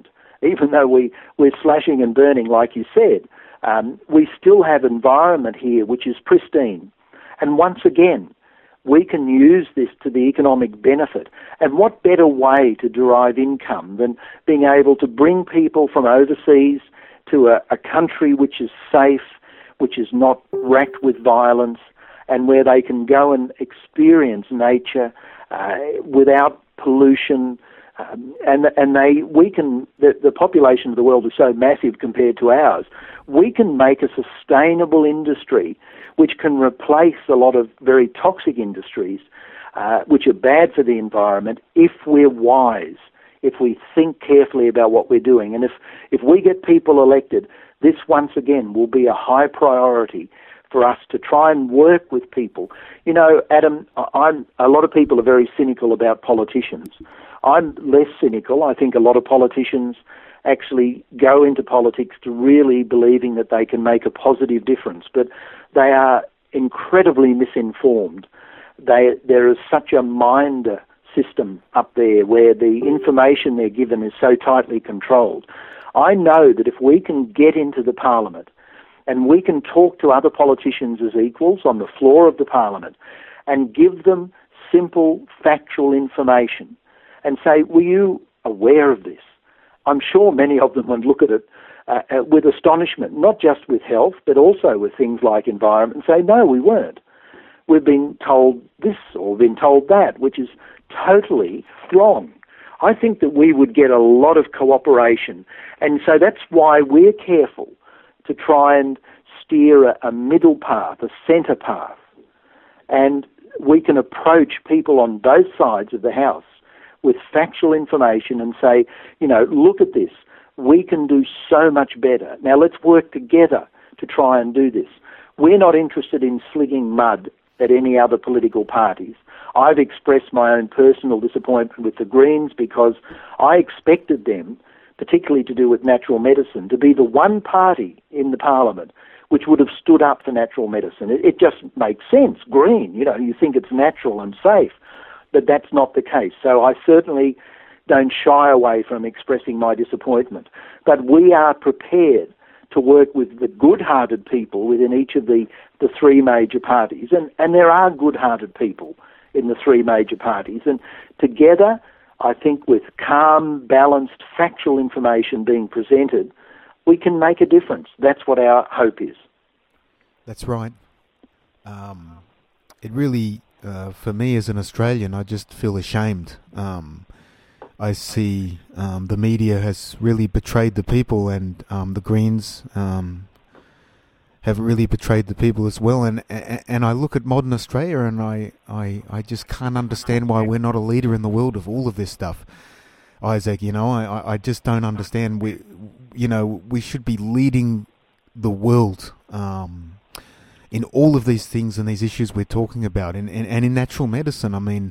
even though we, we're slashing and burning, like you said, um, we still have environment here which is pristine. And once again, we can use this to the economic benefit. And what better way to derive income than being able to bring people from overseas to a, a country which is safe, which is not racked with violence, and where they can go and experience nature uh, without pollution. Um, and and they we can the, the population of the world is so massive compared to ours. We can make a sustainable industry which can replace a lot of very toxic industries, uh, which are bad for the environment, if we're wise, if we think carefully about what we're doing. And if, if we get people elected, this once again will be a high priority for us to try and work with people. You know, Adam, I'm, a lot of people are very cynical about politicians. I'm less cynical. I think a lot of politicians actually go into politics to really believing that they can make a positive difference, but they are incredibly misinformed. They, there is such a mind system up there where the information they're given is so tightly controlled. I know that if we can get into the parliament and we can talk to other politicians as equals on the floor of the parliament and give them simple, factual information and say, were you aware of this? I'm sure many of them would look at it uh, uh, with astonishment, not just with health, but also with things like environment, and say, no, we weren't. We've been told this or been told that, which is totally wrong. I think that we would get a lot of cooperation, and so that's why we're careful to try and steer a, a middle path, a centre path, and we can approach people on both sides of the house with factual information and say, you know, look at this. We can do so much better. Now let's work together to try and do this. We're not interested in slinging mud at any other political parties. I've expressed my own personal disappointment with the Greens because I expected them, particularly to do with natural medicine, to be the one party in the parliament which would have stood up for natural medicine. It, it just makes sense. Green, you know, you think it's natural and safe. But that's not the case. So I certainly don't shy away from expressing my disappointment. But we are prepared to work with the good-hearted people within each of the, the three major parties. And, and there are good-hearted people in the three major parties. And together, I think with calm, balanced, factual information being presented, we can make a difference. That's what our hope is. That's right. Um, it really... Uh, for me as an Australian, I just feel ashamed. Um, I see um, the media has really betrayed the people, and um, the Greens um, have really betrayed the people as well. And and I look at modern Australia, and I, I, I just can't understand why we're not a leader in the world of all of this stuff. Isaac, you know, I, I just don't understand. We, you know, we should be leading the world. Um, in all of these things and these issues we're talking about, and, and, and in natural medicine, I mean,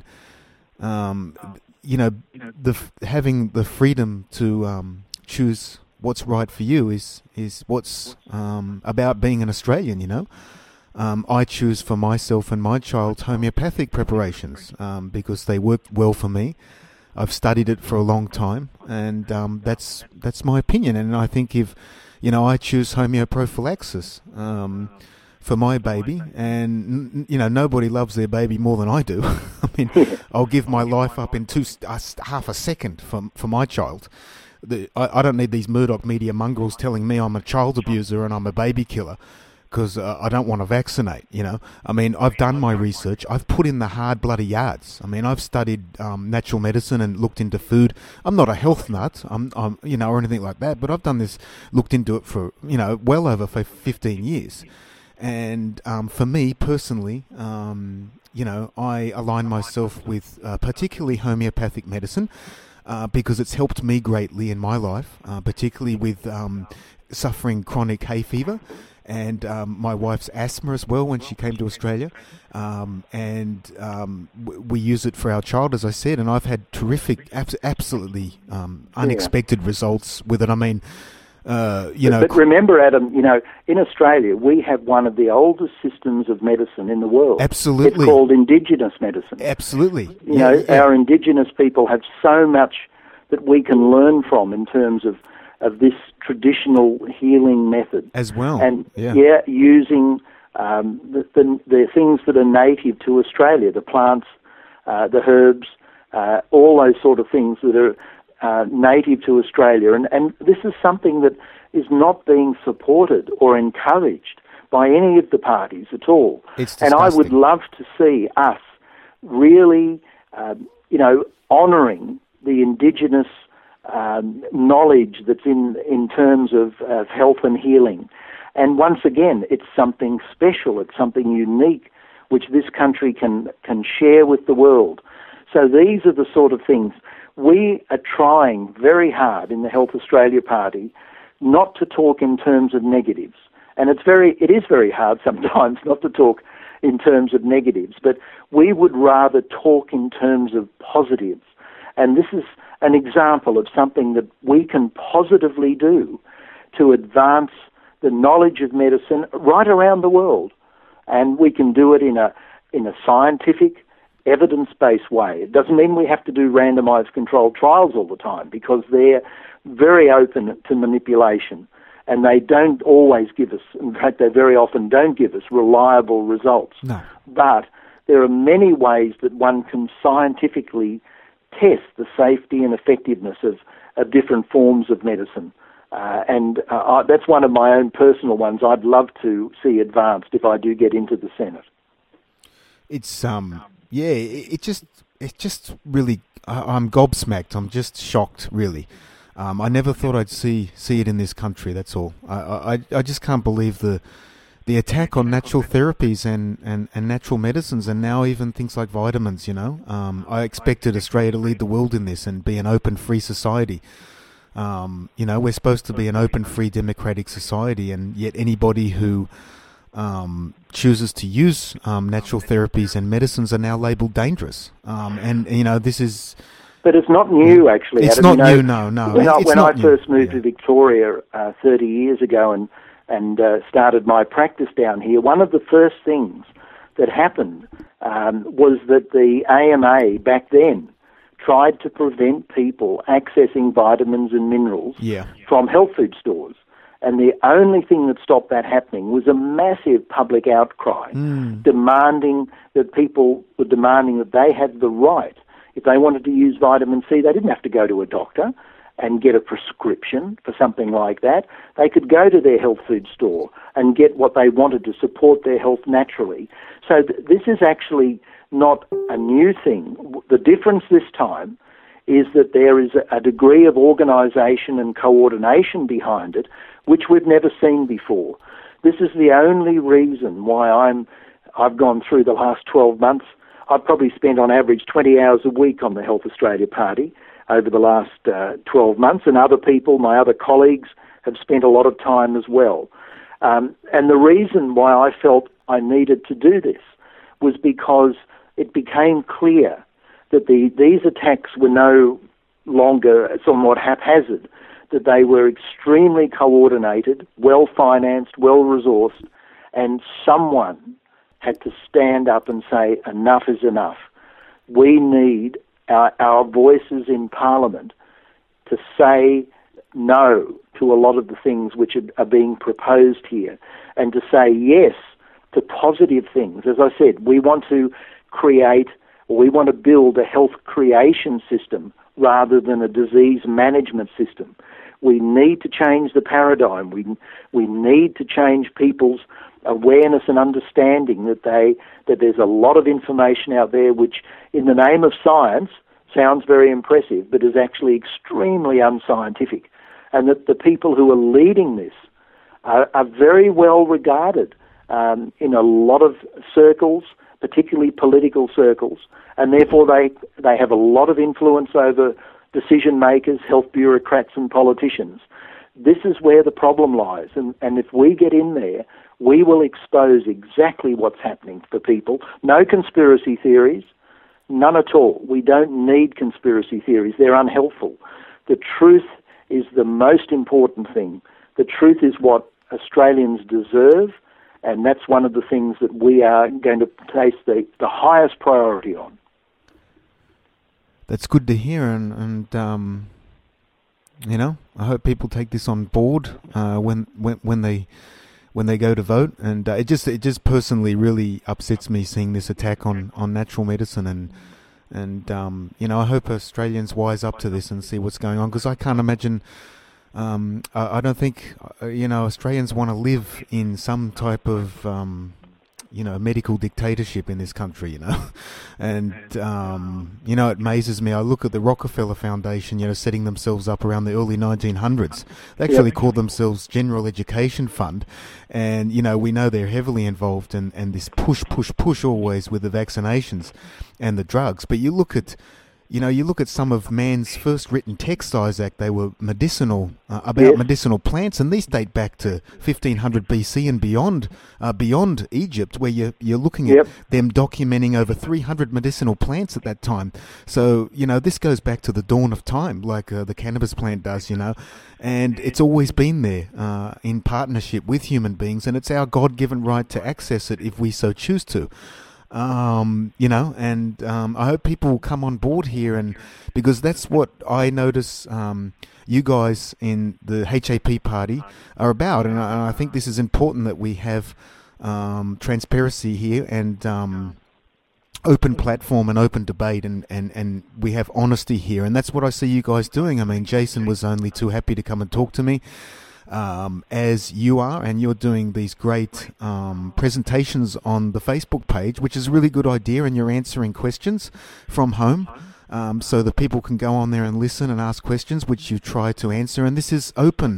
um, you know, the f- having the freedom to um, choose what's right for you is is what's um, about being an Australian, you know. Um, I choose for myself and my child homeopathic preparations um, because they work well for me. I've studied it for a long time, and um, that's that's my opinion. And I think if, you know, I choose homeoprophylaxis Um, for my baby, and you know, nobody loves their baby more than I do. I mean, I'll give my life up in two uh, half a second for for my child. The, I, I don't need these Murdoch media mongrels telling me I'm a child abuser and I'm a baby killer because uh, I don't want to vaccinate. You know, I mean, I've done my research. I've put in the hard bloody yards. I mean, I've studied um, natural medicine and looked into food. I'm not a health nut, I'm, I'm you know, or anything like that. But I've done this, looked into it for you know, well over for fifteen years. And um, for me personally, um, you know, I align myself with uh, particularly homeopathic medicine uh, because it's helped me greatly in my life, uh, particularly with um, suffering chronic hay fever and um, my wife's asthma as well when she came to Australia. Um, and um, w- we use it for our child, as I said, and I've had terrific, abs- absolutely um, unexpected yeah. results with it. I mean, Uh, you but, know, but remember, Adam, you know, in Australia, we have one of the oldest systems of medicine in the world. Absolutely. It's called Indigenous medicine. Absolutely. You yeah, know, yeah. our Indigenous people have so much that we can learn from in terms of of this traditional healing method. As well. And, yeah, yeah using um, the, the, the things that are native to Australia, the plants, uh, the herbs, uh, all those sort of things that are uh, native to Australia. And, and this is something that is not being supported or encouraged by any of the parties at all. It's and I would love to see us really, um, you know, honouring the Indigenous um, knowledge that's in, in terms of, of health and healing. And once again, it's something special, it's something unique, which this country can, can share with the world. So these are the sort of things. We are trying very hard in the Health Australia Party not to talk in terms of negatives. And it's very, it is very hard sometimes not to talk in terms of negatives, but we would rather talk in terms of positives. And this is an example of something that we can positively do to advance the knowledge of medicine right around the world. And we can do it in a, in a scientific, evidence-based way. It doesn't mean we have to do randomized controlled trials all the time, because they're very open to manipulation. And they don't always give us, in fact, they very often don't give us reliable results. No. But there are many ways that one can scientifically test the safety and effectiveness of, of different forms of medicine. Uh, and uh, I, that's one of my own personal ones I'd love to see advanced if I do get into the Senate. It's, um, yeah, it, it just, it just really, I, I'm gobsmacked. I'm just shocked, really. Um, I never thought I'd see see it in this country. That's all. I I, I just can't believe the the attack on natural therapies and, and, and natural medicines, and now even things like vitamins. You know, um, I expected Australia to lead the world in this and be an open, free society. Um, you know, we're supposed to be an open, free, democratic society, and yet anybody who um, chooses to use um, natural therapies and medicines are now labelled dangerous. Um, and you know, this is. But it's not new, actually. It's Adam. not you know, new, no, no. When, I, it's when not I first new. moved yeah. to Victoria uh, thirty years ago and, and uh, started my practice down here, one of the first things that happened um, was that the A M A back then tried to prevent people accessing vitamins and minerals yeah. from health food stores. And the only thing that stopped that happening was a massive public outcry mm. demanding that people were demanding that they had the right. If they wanted to use vitamin C, they didn't have to go to a doctor and get a prescription for something like that. They could go to their health food store and get what they wanted to support their health naturally. So th- this is actually not a new thing. The difference this time is that there is a, a degree of organisation and coordination behind it, which we've never seen before. This is the only reason why I'm, I've gone through the last twelve months. I've probably spent on average twenty hours a week on the Health Australia Party over the last uh, twelve months, and other people, my other colleagues, have spent a lot of time as well. Um, and the reason why I felt I needed to do this was because it became clear that the, these attacks were no longer somewhat haphazard, that they were extremely coordinated, well-financed, well-resourced, and someone had to stand up and say, enough is enough. We need our, our voices in Parliament to say no to a lot of the things which are, are being proposed here, and to say yes to positive things. As I said, we want to create, or we want to build a health creation system rather than a disease management system. We need to change the paradigm. We, we need to change people's awareness and understanding that they that there's a lot of information out there which, in the name of science, sounds very impressive, but is actually extremely unscientific, and that the people who are leading this are, are very well regarded um, in a lot of circles, particularly political circles, and therefore they they have a lot of influence over decision makers, health bureaucrats, and politicians. This is where the problem lies, and, and if we get in there, we will expose exactly what's happening for people. No conspiracy theories, none at all. We don't need conspiracy theories. They're unhelpful. The truth is the most important thing. The truth is what Australians deserve, and that's one of the things that we are going to place the, the highest priority on. That's good to hear, and, and um, you know, I hope people take this on board uh, when when when they when they go to vote. And uh, it just it just personally really upsets me seeing this attack on, on natural medicine. And and um, you know, I hope Australians wise up to this and see what's going on, because I can't imagine. Um, I, I don't think uh, you know Australians want to live in some type of um, you know, medical dictatorship in this country, you know. And, um, you know, it amazes me. I look at the Rockefeller Foundation, you know, setting themselves up around the early nineteen hundreds. They actually yep. called themselves General Education Fund. And, you know, we know they're heavily involved in, in this push, push, push always with the vaccinations and the drugs. But you look at... You know, you look at some of man's first written texts, Isaac, they were medicinal, uh, about yes. medicinal plants, and these date back to fifteen hundred B C and beyond, uh, beyond Egypt, where you're, you're looking yep. at them documenting over three hundred medicinal plants at that time. So, you know, this goes back to the dawn of time, like uh, the cannabis plant does, you know, and it's always been there uh, in partnership with human beings, and it's our God-given right to access it if we so choose to. Um, you know, and um, I hope people will come on board here, and because that's what I notice um, you guys in the H A P party are about, and I, and I think this is important that we have um, transparency here and um, open platform and open debate, and, and, and we have honesty here, and that's what I see you guys doing. I mean, Jason was only too happy to come and talk to me. Um, as you are, and you're doing these great um, presentations on the Facebook page, which is a really good idea, and you're answering questions from home, um, so that people can go on there and listen and ask questions, which you try to answer. And this is open,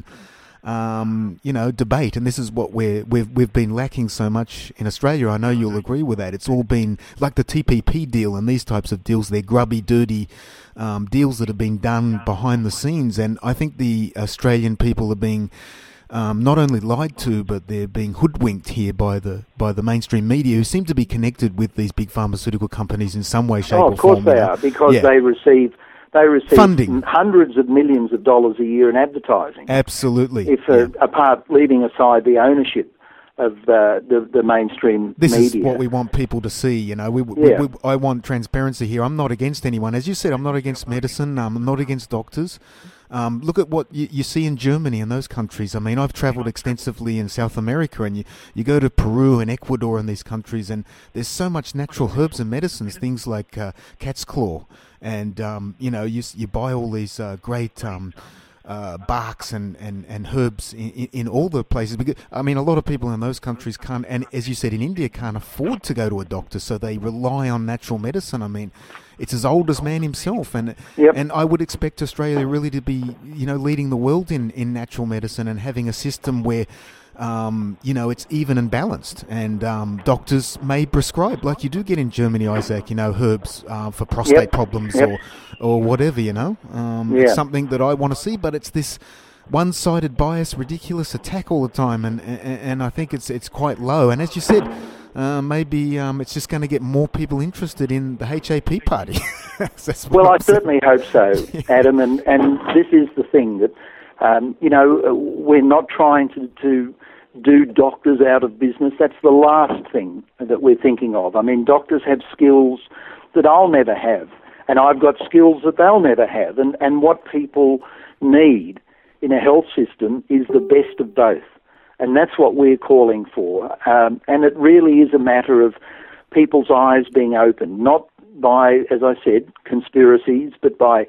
um, you know, debate, and this is what we're, we've we've been lacking so much in Australia. I know you'll agree with that. It's all been like the T P P deal and these types of deals. They're grubby, dirty Um, deals that have been done behind the scenes, and I think the Australian people are being um, not only lied to, but they're being hoodwinked here by the by the mainstream media, who seem to be connected with these big pharmaceutical companies in some way, shape, oh, or form. Of course they know? are, because yeah. they receive they receive funding, hundreds of millions of dollars a year in advertising. Absolutely. If uh, yeah. apart leaving aside the ownership of uh, the the mainstream this media. This is what we want people to see, you know. We, yeah. we, we, I want transparency here. I'm not against anyone. As you said, I'm not against medicine. Um, I'm not against doctors. Um, look at what you, you see in Germany and those countries. I mean, I've travelled extensively in South America, and you, you go to Peru and Ecuador and these countries, and there's so much natural herbs and medicines, things like uh, cat's claw. And, um, you know, you, you buy all these uh, great... Um, Uh, barks and, and, and herbs in, in all the places. Because, I mean, a lot of people in those countries can't, and as you said, in India, can't afford to go to a doctor, so they rely on natural medicine. I mean, it's as old as man himself, and yep. and I would expect Australia really to be, you know, leading the world in, in natural medicine and having a system where, um, you know, it's even and balanced, and um, doctors may prescribe, like you do get in Germany, Isaac, you know, herbs uh, for prostate yep. problems yep. or or whatever, you know. Um, yeah. It's something that I want to see, but it's this one-sided, biased, ridiculous attack all the time, and and, and I think it's it's quite low. And as you said, uh, maybe um, it's just going to get more people interested in the H A P party. Well, I'm I saying. certainly hope so, Adam, and, and this is the thing that, um, you know, we're not trying to, to do doctors out of business. That's the last thing that we're thinking of. I mean, doctors have skills that I'll never have, and I've got skills that they'll never have. And, and what people need in a health system is the best of both. And that's what we're calling for. Um, and it really is a matter of people's eyes being opened, not by, as I said, conspiracies, but by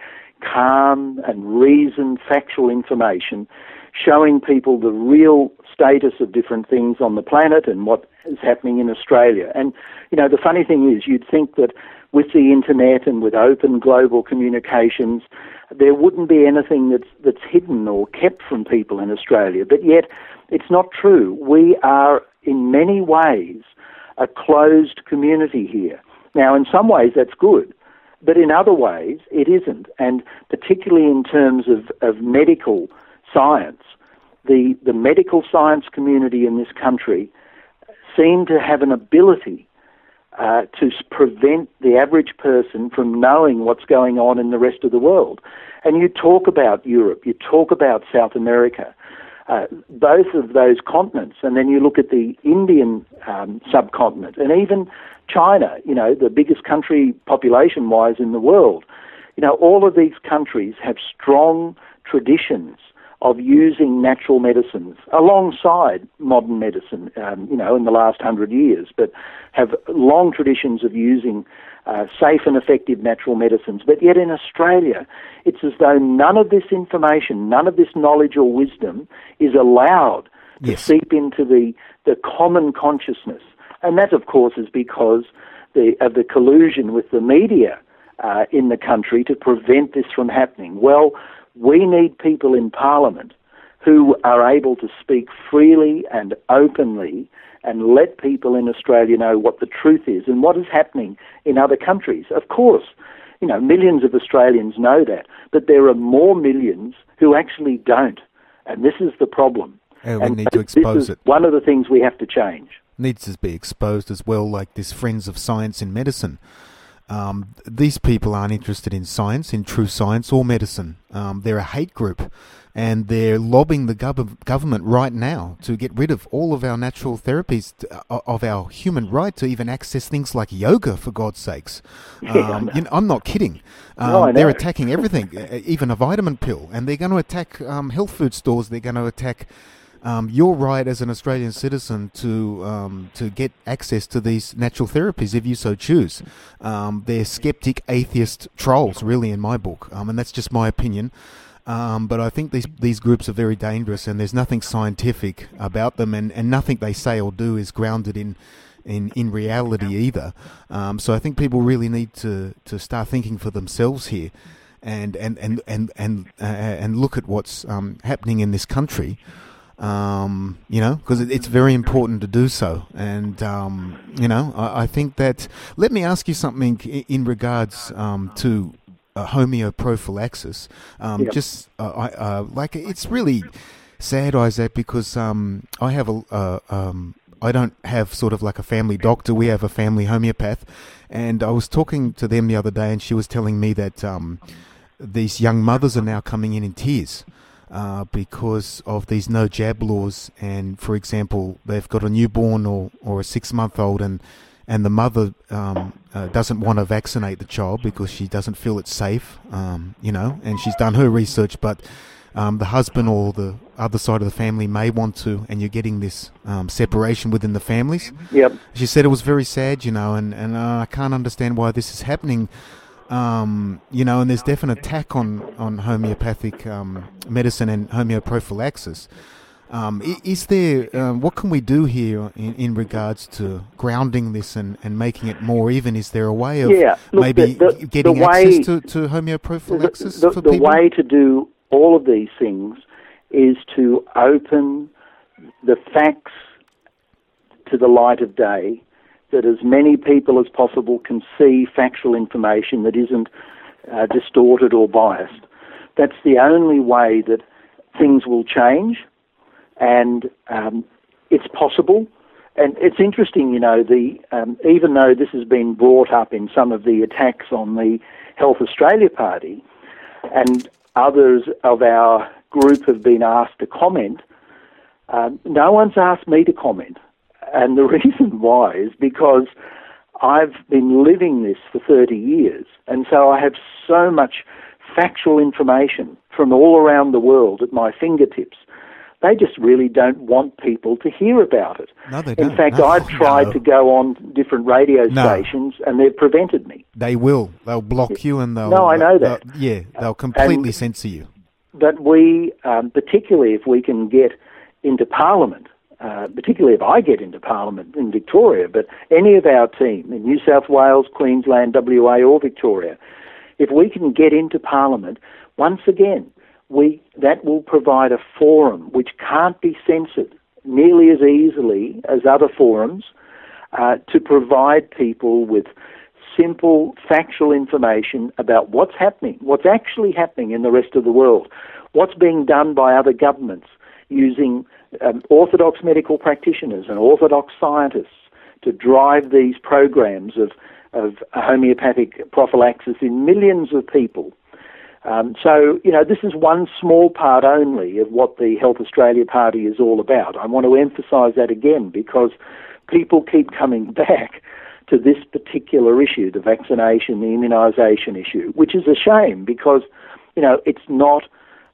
calm and reasoned, factual information, showing people the real status of different things on the planet and what is happening in Australia. And, you know, the funny thing is, you'd think that with the internet and with open global communications, there wouldn't be anything that's, that's hidden or kept from people in Australia. But yet, it's not true. We are, in many ways, a closed community here. Now, in some ways, that's good. But in other ways, it isn't. And particularly in terms of, of medical science, the, the medical science community in this country seem to have an ability uh, to prevent the average person from knowing what's going on in the rest of the world. And you talk about Europe, you talk about South America, uh, both of those continents, and then you look at the Indian um, subcontinent, and even China, you know, the biggest country population-wise in the world. You know, all of these countries have strong traditions of using natural medicines alongside modern medicine, um, you know, in the last hundred years, but have long traditions of using uh, safe and effective natural medicines. But yet in Australia, it's as though none of this information, none of this knowledge or wisdom is allowed to yes. seep into the, the common consciousness. And that, of course, is because the, of the collusion with the media uh, in the country to prevent this from happening. Well, we need people in Parliament who are able to speak freely and openly and let people in Australia know what the truth is and what is happening in other countries. Of course, you know, millions of Australians know that, but there are more millions who actually don't, and this is the problem. Yeah, we and need to expose this is it. One of the things we have to change. Needs to be exposed as well, like this Friends of Science in Medicine. Um, these people aren't interested in science, in true science or medicine. Um, they're a hate group, and they're lobbying the gov- government right now to get rid of all of our natural therapies, to, uh, of our human right to even access things like yoga, for God's sakes. Um, Yeah, you know, I'm not kidding. Um, no, I know. They're attacking everything, even a vitamin pill, and they're going to attack um, health food stores. They're going to attack Um, your right as an Australian citizen to um, to get access to these natural therapies if you so choose. Um, they're skeptic, atheist trolls, really, in my book, um, and that's just my opinion. Um, but I think these these groups are very dangerous, and there's nothing scientific about them, and, and nothing they say or do is grounded in in, in reality either. Um, so I think people really need to, to start thinking for themselves here, and and and and and, uh, and look at what's um, happening in this country. Um, you know, because it, it's very important to do so. And, um, you know, I, I think that, let me ask you something in, in regards um, to uh, homeoprophylaxis. Um, Yep. Just, uh, I, uh, like, it's really sad, Isaac, because um, I have a, uh, um, I don't have sort of like a family doctor. We have a family homeopath. And I was talking to them the other day, and she was telling me that um, these young mothers are now coming in in tears. Uh, because of these no jab laws, and for example, they've got a newborn or, or a six-month-old, and and the mother um, uh, doesn't want to vaccinate the child because she doesn't feel it's safe, um, you know, and she's done her research, but um, the husband or the other side of the family may want to, and you're getting this um, separation within the families. Yep. She said it was very sad, you know, and, and uh, I can't understand why this is happening. Um, you know, and there's definite attack on, on homeopathic um, medicine and homeoprophylaxis. Um, i- is there, um, what can we do here in, in regards to grounding this and, and making it more even? Is there a way of Yeah, look, maybe the- the- getting the way- access to, to homeoprophylaxis the, the, for the people? way to do all of these things is to open the facts to the light of day, that as many people as possible can see factual information that isn't uh, distorted or biased. That's the only way that things will change, and um, it's possible. And it's interesting, you know, the um, even though this has been brought up in some of the attacks on the Health Australia Party, and others of our group have been asked to comment, um, no one's asked me to comment. And the reason why is because I've been living this for thirty years, and so I have so much factual information from all around the world at my fingertips. They just really don't want people to hear about it. No, they don't. In fact, No, I've tried no. to go on different radio No. stations, and they've prevented me. They will. They'll block you and they'll... No, I know that. they'll- yeah, they'll completely And- censor you. But we, um, particularly if we can get into Parliament, uh, particularly if I get into Parliament in Victoria, but any of our team in New South Wales, Queensland, W A or Victoria, if we can get into Parliament, once again, we that will provide a forum which can't be censored nearly as easily as other forums uh, to provide people with simple, factual information about what's happening, what's actually happening in the rest of the world, what's being done by other governments using um, orthodox medical practitioners and orthodox scientists to drive these programs of, of homeopathic prophylaxis in millions of people. Um, so, you know, this is one small part only of what the Health Australia Party is all about. I want to emphasise that again because people keep coming back to this particular issue, the vaccination, the immunisation issue, which is a shame because, you know, it's not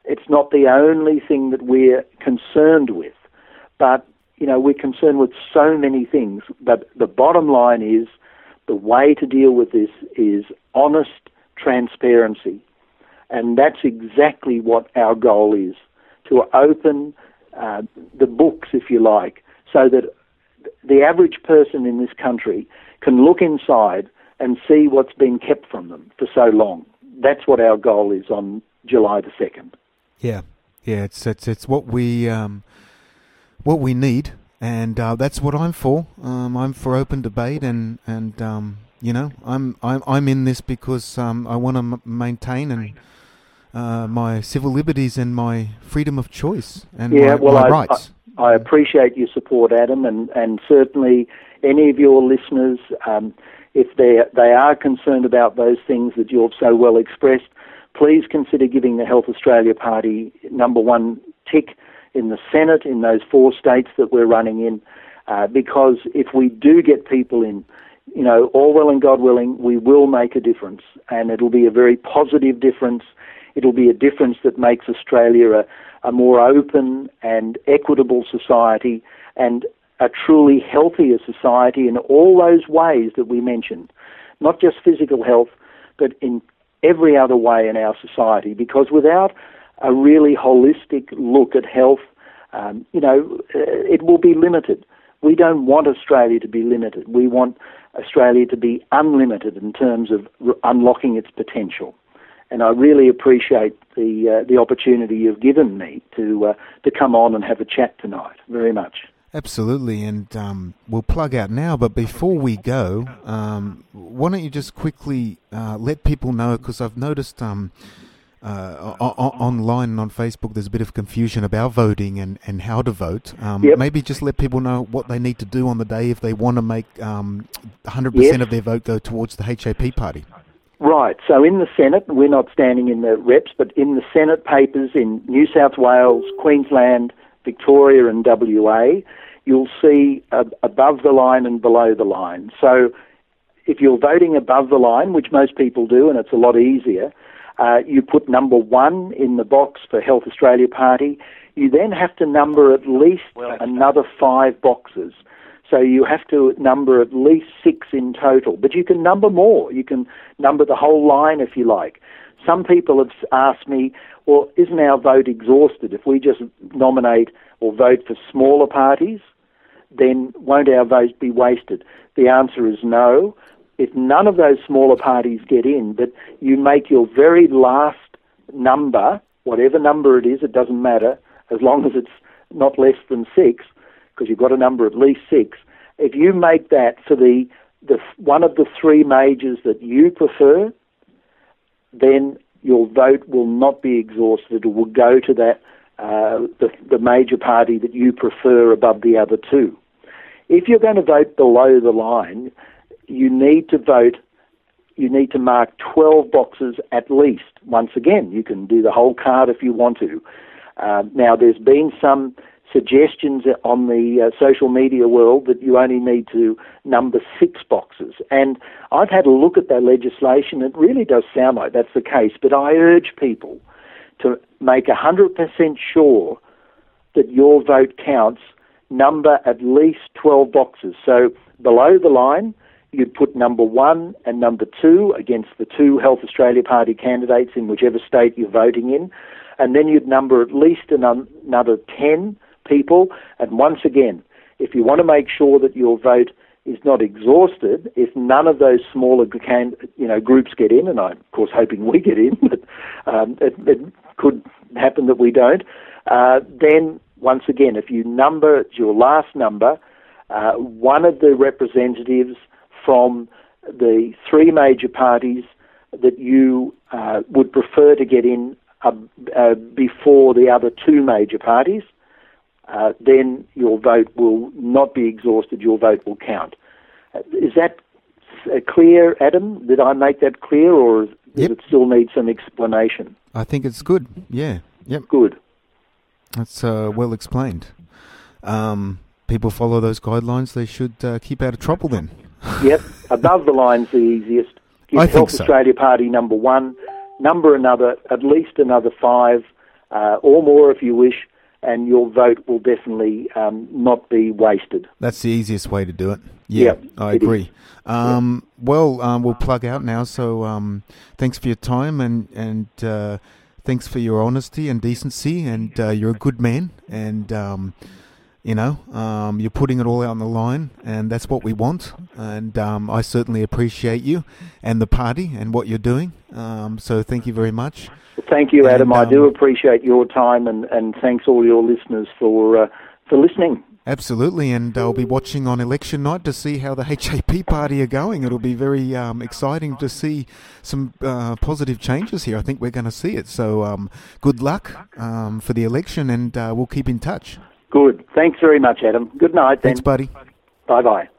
it's not the only thing that we're concerned with. But, you know, we're concerned with so many things. But the bottom line is the way to deal with this is honest transparency. And that's exactly what our goal is, to open uh, the books, if you like, so that the average person in this country can look inside and see what's been kept from them for so long. That's what our goal is on July the second. Yeah, yeah, it's it's it's what we um, what we need, and uh, that's what I'm for. Um, I'm for open debate, and and um, you know, I'm I'm I'm in this because um, I want to m- maintain and uh, my civil liberties and my freedom of choice and yeah, my, well, my I, rights. I, I appreciate your support, Adam, and and certainly any of your listeners. Um, If they they are concerned about those things that you've so well expressed, please consider giving the Health Australia Party number one tick in the Senate in those four states that we're running in, uh, because if we do get people in, you know, all well and God willing, we will make a difference, and it'll be a very positive difference. It'll be a difference that makes Australia a, a more open and equitable society, and a truly healthier society in all those ways that we mentioned, not just physical health, but in every other way in our society. Because without a really holistic look at health, um, you know, it will be limited. We don't want Australia to be limited. We want Australia to be unlimited in terms of r- unlocking its potential. And I really appreciate the uh, the opportunity you've given me to uh, to come on and have a chat tonight. Very much. Absolutely, and um, we'll plug out now, but before we go, um, why don't you just quickly uh, let people know, because I've noticed um, uh, o- o- online and on Facebook there's a bit of confusion about voting and, and how to vote. Um, yep. Maybe just let people know what they need to do on the day if they want to make um, one hundred percent yes. of their vote go towards the H A P party. Right, so in the Senate, we're not standing in the reps, but in the Senate papers in New South Wales, Queensland, Victoria and W A, you'll see uh, above the line and below the line. So if you're voting above the line, which most people do, and it's a lot easier, uh, you put number one in the box for Health Australia Party. You then have to number at least well, another five boxes. So you have to number at least six in total. But you can number more. You can number the whole line if you like. Some people have asked me, well, isn't our vote exhausted? If we just nominate or vote for smaller parties, then won't our vote be wasted? The answer is no. If none of those smaller parties get in, but you make your very last number, whatever number it is, it doesn't matter, as long as it's not less than six, because you've got a number at least six, if you make that for the, the one of the three majors that you prefer, then your vote will not be exhausted. It will go to that uh, the, the major party that you prefer above the other two. If you're going to vote below the line, you need to vote, you need to mark twelve boxes at least. Once again, you can do the whole card if you want to. Uh, now, there's been some suggestions on the uh, social media world that you only need to number six boxes. And I've had a look at that legislation. It really does sound like that's the case, but I urge people to make one hundred percent sure that your vote counts, number at least twelve boxes. So below the line, you'd put number one and number two against the two Health Australia Party candidates in whichever state you're voting in, and then you'd number at least another ten people. And once again, if you want to make sure that your vote is not exhausted, if none of those smaller can, you know, groups get in, and I'm of course hoping we get in, but um, it, it could happen that we don't, uh, then once again, if you number, it's your last number, uh, one of the representatives from the three major parties that you uh, would prefer to get in uh, uh, before the other two major parties, uh, then your vote will not be exhausted, your vote will count. Uh, is that uh, clear, Adam? Did I make that clear, or does yep. it still need some explanation? I think it's good, yeah. Yep. Good. That's uh, well explained. Um, people follow those guidelines, they should uh, keep out of trouble then. Yep, above the line's the easiest. Give I Health think so. Australia Party number one, number another, at least another five uh, or more if you wish, and your vote will definitely um, not be wasted. That's the easiest way to do it. Yeah, yep, I agree. Um, yep. Well, um, we'll plug out now, so um, thanks for your time, and, and uh, thanks for your honesty and decency, and uh, you're a good man, and um, you know, um, you're putting it all out on the line, and that's what we want, and um, I certainly appreciate you and the party and what you're doing, um, so thank you very much. Thank you, Adam. And, um, I do appreciate your time, and, and thanks all your listeners for uh, for listening. Absolutely, and I'll be watching on election night to see how the H A P party are going. It'll be very um, exciting to see some uh, positive changes here. I think we're going to see it. So um, good luck um, for the election, and uh, we'll keep in touch. Good. Thanks very much, Adam. Good night, then. Thanks, buddy. Bye-bye.